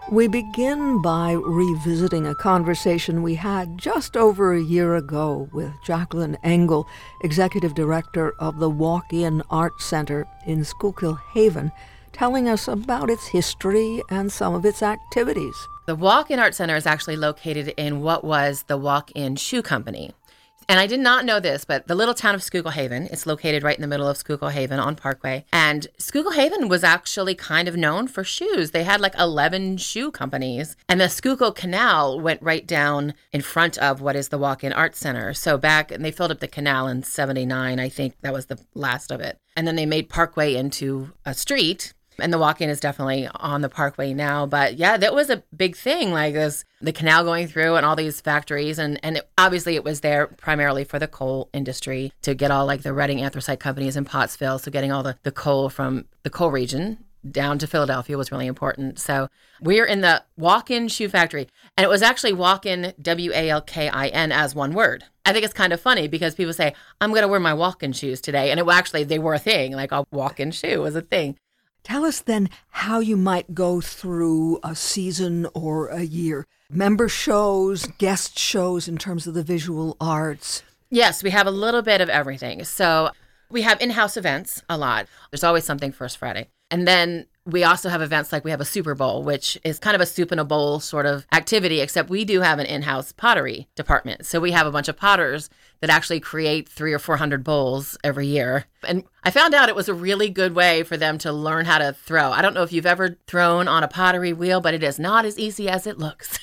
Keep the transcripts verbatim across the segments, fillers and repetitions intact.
We begin by revisiting a conversation we had just over a year ago with Jacqueline Engel, Executive Director of the Walk-In Art Center in Schuylkill Haven, telling us about its history and some of its activities. The Walk-In Art Center is actually located in what was the Walk-In Shoe Company. And I did not know this, but the little town of Schuylkill Haven, it's located right in the middle of Schuylkill Haven on Parkway. And Schuylkill Haven was actually kind of known for shoes. They had like eleven shoe companies. And the Schuylkill Canal went right down in front of what is the Walk-In Art Center. So back, and they filled up the canal in seventy-nine, I think that was the last of it. And then they made Parkway into a street. And the Walk-In is definitely on the Parkway now. But yeah, that was a big thing, like this, the canal going through and all these factories. And, and it, obviously it was there primarily for the coal industry to get all like the Reading anthracite companies in Pottsville. So getting all the, the coal from the coal region down to Philadelphia was really important. So we're in the Walk-In Shoe Factory. And it was actually Walk-In, W A L K I N, as one word. I think it's kind of funny because people say, I'm going to wear my walk-in shoes today. And it actually, they were a thing. Like a walk-in shoe was a thing. Tell us then how you might go through a season or a year. Member shows, guest shows in terms of the visual arts. Yes, we have a little bit of everything. So we have in-house events a lot. There's always something First Friday. And then we also have events like we have a Super Bowl, which is kind of a soup in a bowl sort of activity, except we do have an in-house pottery department. So we have a bunch of potters that actually create three or four hundred bowls every year. And I found out it was a really good way for them to learn how to throw. I don't know if you've ever thrown on a pottery wheel, but it is not as easy as it looks.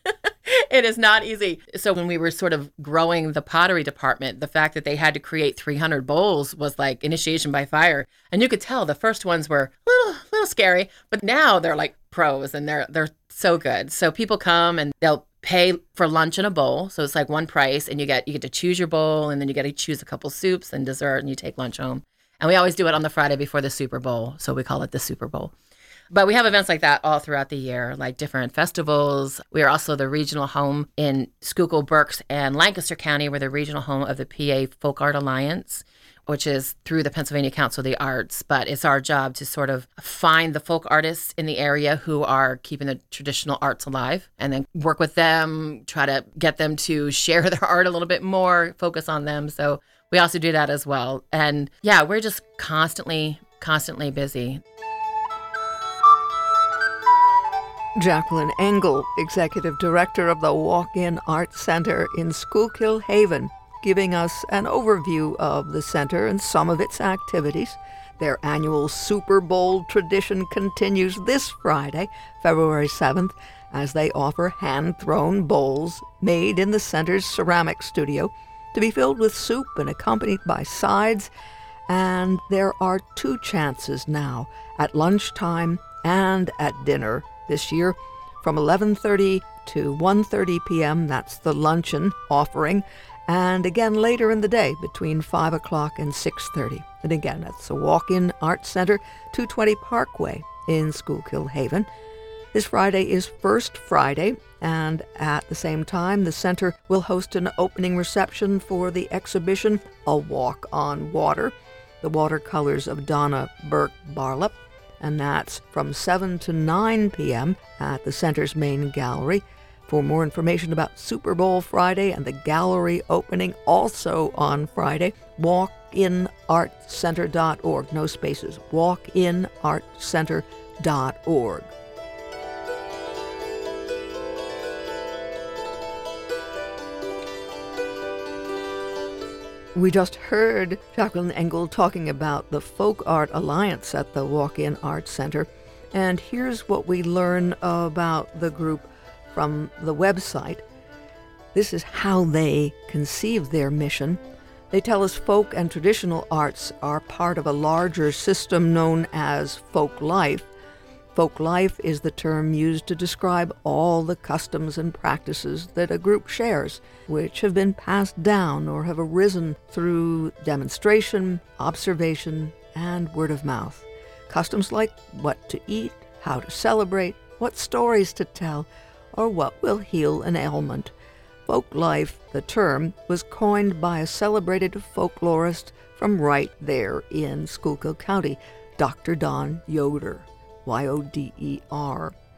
It is not easy. So when we were sort of growing the pottery department, the fact that they had to create three hundred bowls was like initiation by fire. And you could tell the first ones were a little, little scary, but now they're like pros and they're they're so good. So people come and they'll pay for lunch in a bowl. So it's like one price and you get you get to choose your bowl and then you get to choose a couple soups and dessert and you take lunch home. And we always do it on the Friday before the Super Bowl. So we call it the Super Bowl. But we have events like that all throughout the year, like different festivals. We are also the regional home in Schuylkill, Berks, and Lancaster County. We're the regional home of the P A Folk Art Alliance, which is through the Pennsylvania Council of the Arts. But it's our job to sort of find the folk artists in the area who are keeping the traditional arts alive and then work with them, try to get them to share their art a little bit more, focus on them. So we also do that as well. And yeah, we're just constantly, constantly busy. Jacqueline Engel, Executive Director of the Walk-In Art Center in Schuylkill Haven, giving us an overview of the center and some of its activities. Their annual Super Bowl tradition continues this Friday, February seventh, as they offer hand-thrown bowls made in the center's ceramic studio to be filled with soup and accompanied by sides. And there are two chances now, at lunchtime and at dinner this year, from eleven thirty to one thirty p.m. That's the luncheon offering. And again later in the day between five o'clock and six thirty. And again, that's the Walk-In Art Center, two twenty Parkway in Schuylkill Haven. This Friday is First Friday, and at the same time, the center will host an opening reception for the exhibition, A Walk on Water, the watercolors of Donna Burke Barlop. And that's from seven to nine p.m. at the center's main gallery. For more information about Super Bowl Friday and the gallery opening also on Friday, walk in art center dot org. No spaces. walk in art center dot org. We just heard Jacqueline Engel talking about the Folk Art Alliance at the Walk-In Art Center. And here's what we learn about the group from the website. This is how they conceive their mission. They tell us folk and traditional arts are part of a larger system known as folk life. Folk life is the term used to describe all the customs and practices that a group shares, which have been passed down or have arisen through demonstration, observation, and word of mouth. Customs like what to eat, how to celebrate, what stories to tell, or what will heal an ailment. Folk life, the term, was coined by a celebrated folklorist from right there in Schuylkill County, Doctor Don Yoder. Y O D E R.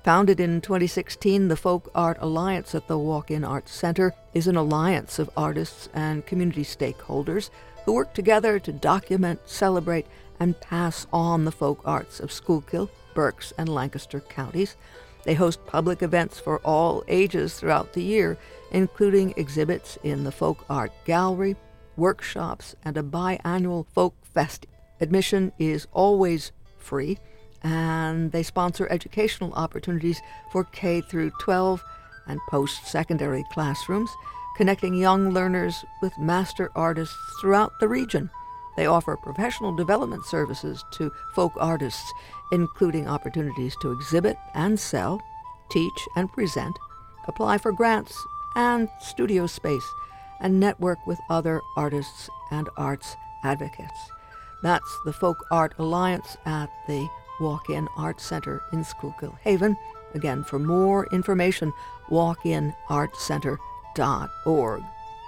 Founded in twenty sixteen, the Folk Art Alliance at the Walk-In Arts Center is an alliance of artists and community stakeholders who work together to document, celebrate, and pass on the folk arts of Schuylkill, Berks, and Lancaster counties. They host public events for all ages throughout the year, including exhibits in the Folk Art Gallery, workshops, and a biannual Folk Fest. Admission is always free, and they sponsor educational opportunities for K through twelve and post-secondary classrooms, connecting young learners with master artists throughout the region. They offer professional development services to folk artists, including opportunities to exhibit and sell, teach and present, apply for grants and studio space, and network with other artists and arts advocates. That's the Folk Art Alliance at the Walk-In Arts Center in Schuylkill Haven. Again, for more information, walk in art center dot org.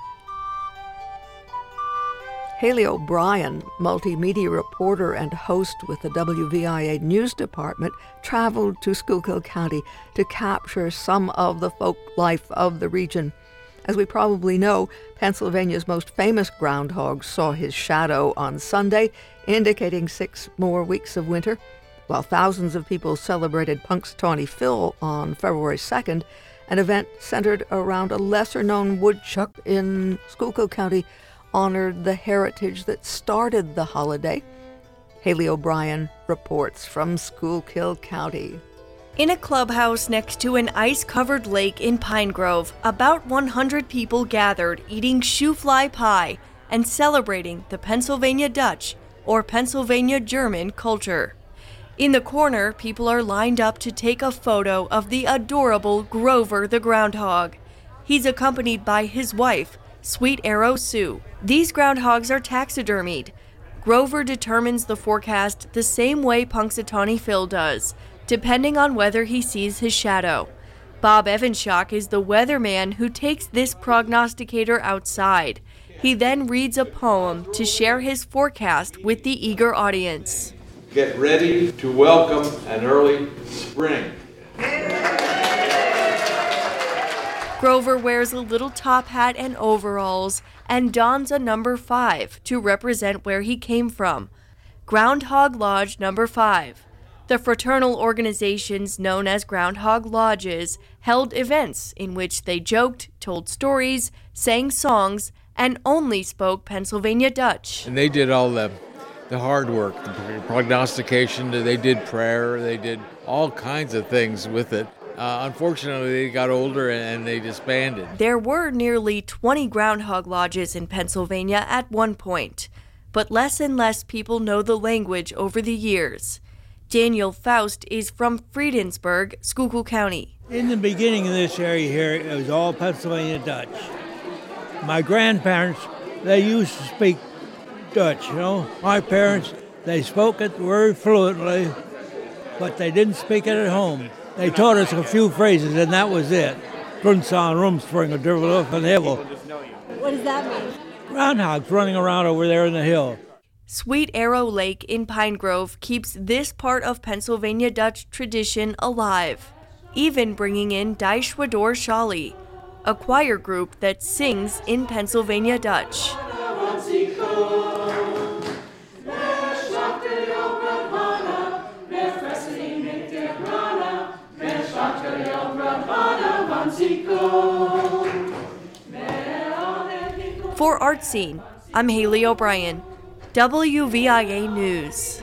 Haley O'Brien, multimedia reporter and host with the W V I A News Department, traveled to Schuylkill County to capture some of the folk life of the region. As we probably know, Pennsylvania's most famous groundhog saw his shadow on Sunday, indicating six more weeks of winter. While thousands of people celebrated Punxsutawney Phil on February second, an event centered around a lesser-known woodchuck in Schuylkill County honored the heritage that started the holiday. Haley O'Brien reports from Schuylkill County. In a clubhouse next to an ice-covered lake in Pine Grove, about one hundred people gathered eating shoe-fly pie and celebrating the Pennsylvania Dutch, or Pennsylvania German, culture. In the corner, people are lined up to take a photo of the adorable Grover the groundhog. He's accompanied by his wife, Sweet Arrow Sue. These groundhogs are taxidermied. Grover determines the forecast the same way Punxsutawney Phil does, depending on whether he sees his shadow. Bob Evanshock is the weatherman who takes this prognosticator outside. He then reads a poem to share his forecast with the eager audience. Get ready to welcome an early spring. Grover wears a little top hat and overalls and dons a number five to represent where he came from. Groundhog Lodge number five. The fraternal organizations known as Groundhog Lodges held events in which they joked, told stories, sang songs, and only spoke Pennsylvania Dutch. And they did all the, the hard work, the prognostication, they did prayer, they did all kinds of things with it. Uh, unfortunately, they got older and they disbanded. There were nearly twenty groundhog lodges in Pennsylvania at one point, but less and less people know the language over the years. Daniel Faust is from Friedensburg, Schuylkill County. In the beginning of this area here, it was all Pennsylvania Dutch. My grandparents, they used to speak Dutch, you know. My parents, they spoke it very fluently, but they didn't speak it at home. They taught us a few phrases, and that was it. Grunzahn, Rumspringa, Derveluf, and Hebel. What does that mean? Groundhogs running around over there in the hill. Sweet Arrow Lake in Pine Grove keeps this part of Pennsylvania Dutch tradition alive, even bringing in Die Schwador Shali, a choir group that sings in Pennsylvania Dutch. For Art Scene, I'm Haley O'Brien, W V I A News.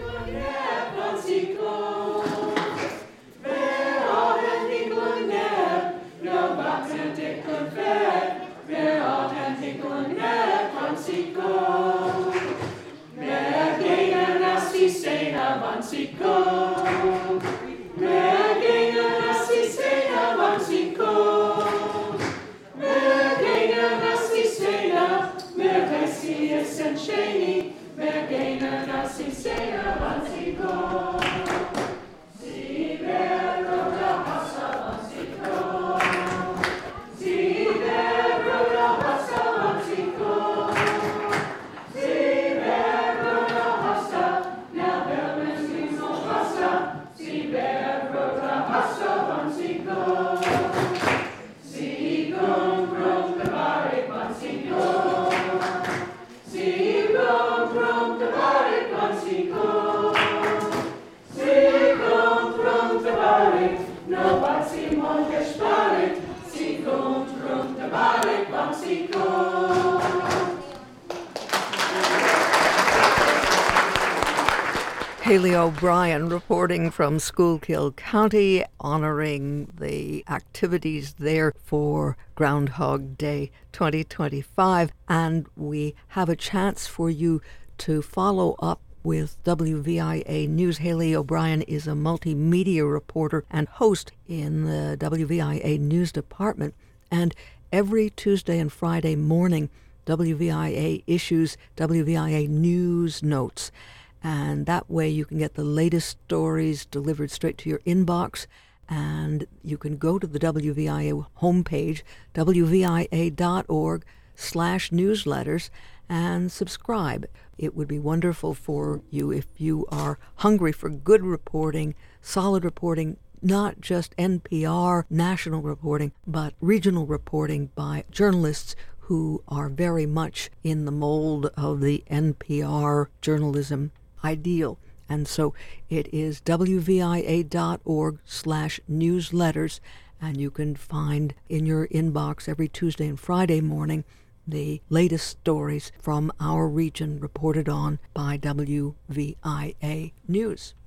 Haley O'Brien reporting from Schuylkill County, honoring the activities there for Groundhog Day twenty twenty-five. And we have a chance for you to follow up with W V I A News. Haley O'Brien is a multimedia reporter and host in the W V I A News department. And every Tuesday and Friday morning, W V I A issues W V I A News Notes. And that way you can get the latest stories delivered straight to your inbox. And you can go to the W V I A homepage, W V I A dot org slash newsletters, and subscribe. It would be wonderful for you if you are hungry for good reporting, solid reporting, not just N P R national reporting, but regional reporting by journalists who are very much in the mold of the N P R journalism ideal. And so it is W V I A dot org slash newsletters, and you can find in your inbox every Tuesday and Friday morning the latest stories from our region reported on by W V I A News.